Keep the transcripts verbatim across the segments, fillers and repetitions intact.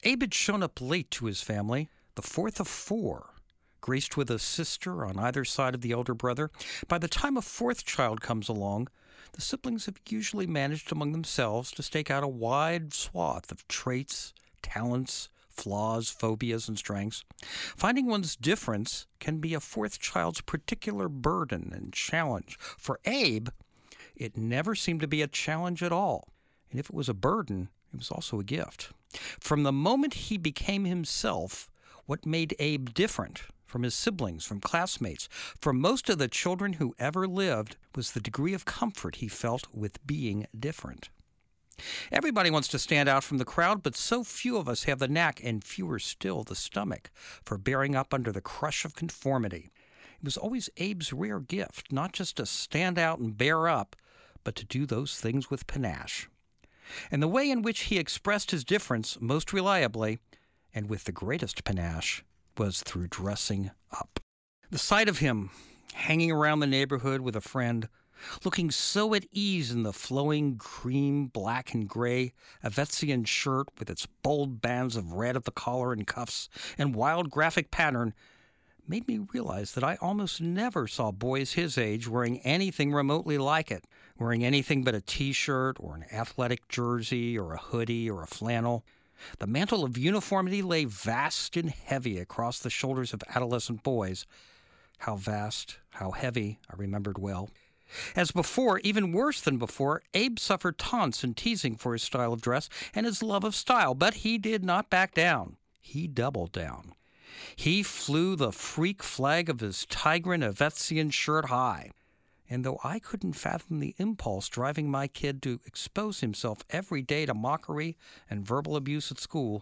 Abe had shown up late to his family, the fourth of four, graced with a sister on either side of the elder brother. By the time a fourth child comes along, the siblings have usually managed among themselves to stake out a wide swath of traits, talents, flaws, phobias, and strengths. Finding one's difference can be a fourth child's particular burden and challenge. For Abe, it never seemed to be a challenge at all. And if it was a burden, it was also a gift. From the moment he became himself, what made Abe different from his siblings, from classmates, from most of the children who ever lived, was the degree of comfort he felt with being different. Everybody wants to stand out from the crowd, but so few of us have the knack, and fewer still the stomach, for bearing up under the crush of conformity. It was always Abe's rare gift, not just to stand out and bear up, but to do those things with panache. And the way in which he expressed his difference most reliably, and with the greatest panache, was through dressing up. The sight of him hanging around the neighborhood with a friend, looking so at ease in the flowing cream, black and gray Avetzian shirt with its bold bands of red at the collar and cuffs and wild graphic pattern, made me realize that I almost never saw boys his age wearing anything remotely like it, wearing anything but a T-shirt or an athletic jersey or a hoodie or a flannel. The mantle of uniformity lay vast and heavy across the shoulders of adolescent boys. How vast, how heavy, I remembered well. As before, even worse than before, Abe suffered taunts and teasing for his style of dress and his love of style, but he did not back down. He doubled down. He flew the freak flag of his Tigran Avetzian shirt high. And though I couldn't fathom the impulse driving my kid to expose himself every day to mockery and verbal abuse at school,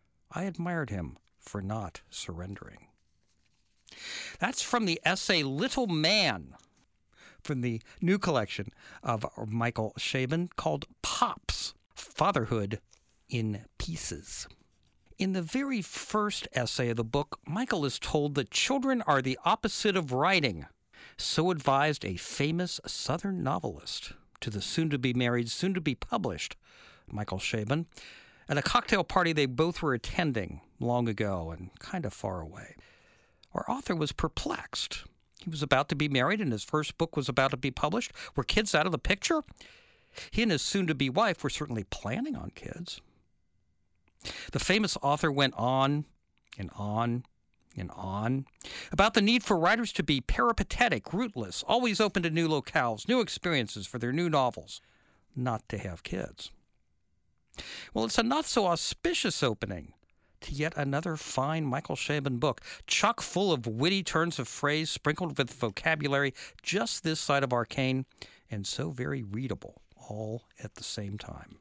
I admired him for not surrendering. That's from the essay Little Man, from the new collection of Michael Chabon called Pops, Fatherhood in Pieces. In the very first essay of the book, Michael is told that children are the opposite of writing. So advised a famous Southern novelist to the soon-to-be-married, soon-to-be-published Michael Chabon at a cocktail party they both were attending long ago and kind of far away. Our author was perplexed. He was about to be married and his first book was about to be published. Were kids out of the picture? He and his soon-to-be wife were certainly planning on kids. The famous author went on and on and on about the need for writers to be peripatetic, rootless, always open to new locales, new experiences for their new novels, not to have kids. Well, it's a not-so-auspicious opening to yet another fine Michael Chabon book, chock full of witty turns of phrase sprinkled with vocabulary just this side of arcane, and so very readable, all at the same time.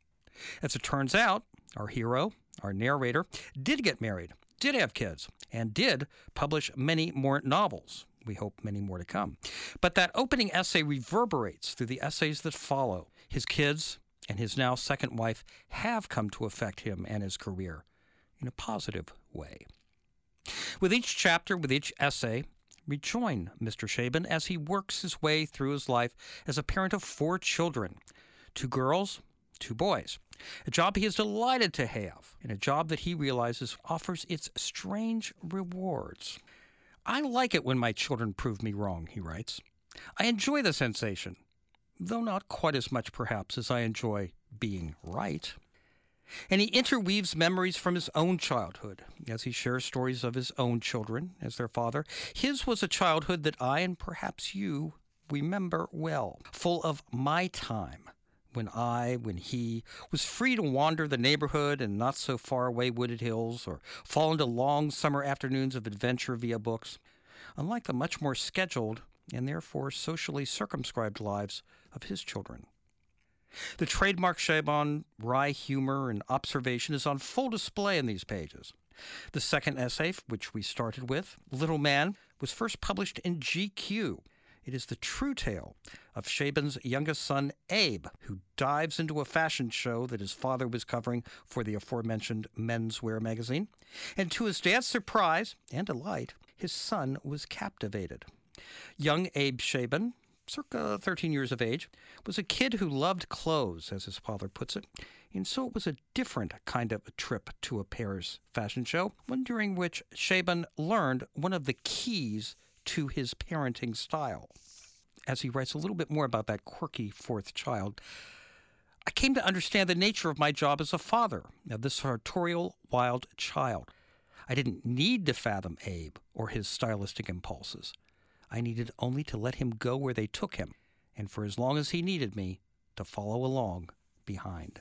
As it turns out, our hero, our narrator, did get married, did have kids, and did publish many more novels. We hope many more to come. But that opening essay reverberates through the essays that follow. His kids and his now second wife have come to affect him and his career in a positive way. With each chapter, with each essay, we join Mister Chabon as he works his way through his life as a parent of four children, two girls, two boys. A job he is delighted to have, and a job that he realizes offers its strange rewards. I like it when my children prove me wrong, he writes. I enjoy the sensation, though not quite as much perhaps as I enjoy being right. And he interweaves memories from his own childhood as he shares stories of his own children as their father. His was a childhood that I, and perhaps you, remember well, full of my time, when I, when he, was free to wander the neighborhood and not so far away wooded hills, or fall into long summer afternoons of adventure via books, unlike the much more scheduled and therefore socially circumscribed lives of his children. The trademark Chabon wry humor and observation is on full display in these pages. The second essay, which we started with, Little Man, was first published in G Q. It is the true tale of Chabon's youngest son, Abe, who dives into a fashion show that his father was covering for the aforementioned menswear magazine. And to his dad's surprise and delight, his son was captivated. Young Abe Chabon, circa thirteen years of age, was a kid who loved clothes, as his father puts it, and so it was a different kind of a trip to a Paris fashion show, one during which Chabon learned one of the keys to his parenting style. As he writes a little bit more about that quirky fourth child, I came to understand the nature of my job as a father of this sartorial wild child. I didn't need to fathom Abe or his stylistic impulses. I needed only to let him go where they took him, and for as long as he needed me, to follow along behind.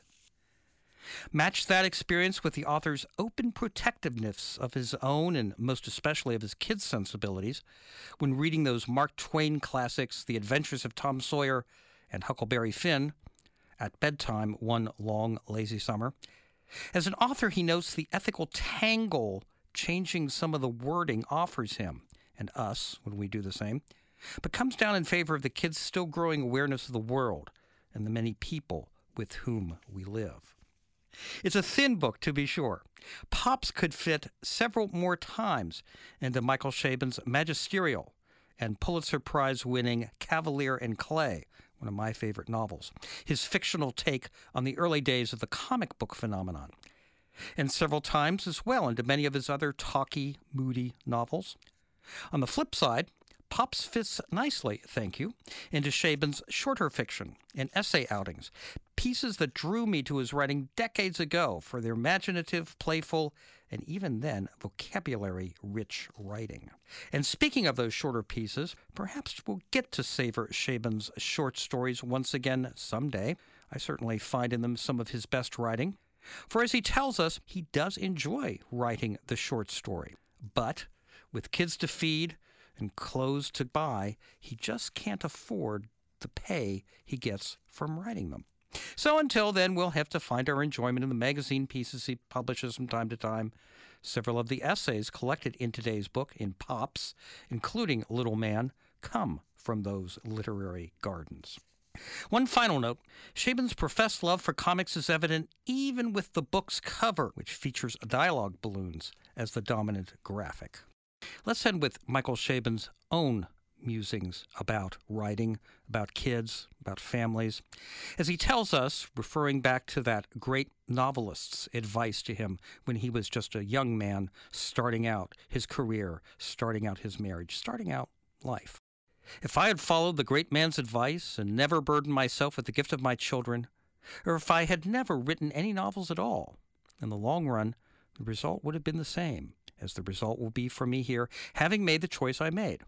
Match that experience with the author's open protectiveness of his own and most especially of his kids' sensibilities when reading those Mark Twain classics, The Adventures of Tom Sawyer and Huckleberry Finn, at bedtime one long, lazy summer. As an author, he notes the ethical tangle changing some of the wording offers him, and us when we do the same, but comes down in favor of the kids' still growing awareness of the world and the many people with whom we live. It's a thin book, to be sure. Pops could fit several more times into Michael Chabon's magisterial and Pulitzer Prize-winning Cavalier and Clay, one of my favorite novels, his fictional take on the early days of the comic book phenomenon, and several times as well into many of his other talky, moody novels. On the flip side, Pops fits nicely, thank you, into Chabon's shorter fiction and essay outings, pieces that drew me to his writing decades ago for their imaginative, playful, and even then vocabulary-rich writing. And speaking of those shorter pieces, perhaps we'll get to savor Chabon's short stories once again someday. I certainly find in them some of his best writing. For as he tells us, he does enjoy writing the short story. But with kids to feed and clothes to buy, he just can't afford the pay he gets from writing them. So until then, we'll have to find our enjoyment in the magazine pieces he publishes from time to time. Several of the essays collected in today's book in Pops, including Little Man, come from those literary gardens. One final note, Chabon's professed love for comics is evident even with the book's cover, which features dialogue balloons as the dominant graphic. Let's end with Michael Chabon's own musings about writing, about kids, about families. As he tells us, referring back to that great novelist's advice to him when he was just a young man starting out his career, starting out his marriage, starting out life. If I had followed the great man's advice and never burdened myself with the gift of my children, or if I had never written any novels at all, in the long run, the result would have been the same as the result will be for me here, having made the choice I made.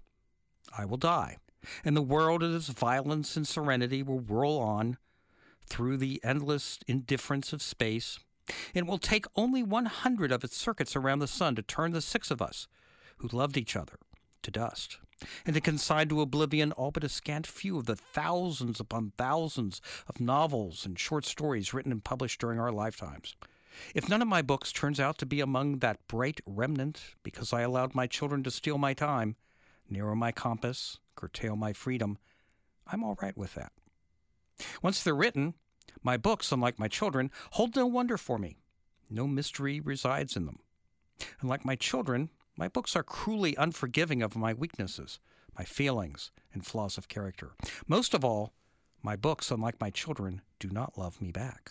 I will die, and the world in its violence and serenity will whirl on through the endless indifference of space, and will take only one hundred of its circuits around the sun to turn the six of us, who loved each other, to dust, and to consign to oblivion all but a scant few of the thousands upon thousands of novels and short stories written and published during our lifetimes. If none of my books turns out to be among that bright remnant because I allowed my children to steal my time, narrow my compass, curtail my freedom, I'm all right with that. Once they're written, my books, unlike my children, hold no wonder for me. No mystery resides in them. And like my children, my books are cruelly unforgiving of my weaknesses, my failings, and flaws of character. Most of all, my books, unlike my children, do not love me back.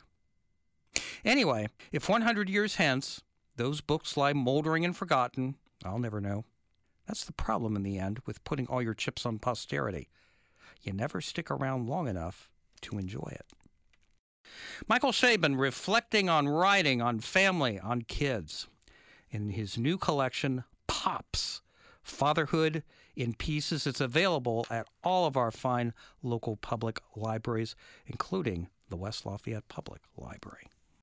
Anyway, if one hundred years hence, those books lie moldering and forgotten, I'll never know. That's the problem in the end with putting all your chips on posterity. You never stick around long enough to enjoy it. Michael Chabon reflecting on writing, on family, on kids. In his new collection, Pops, Fatherhood in Pieces. It's available at all of our fine local public libraries, including the West Lafayette Public Library.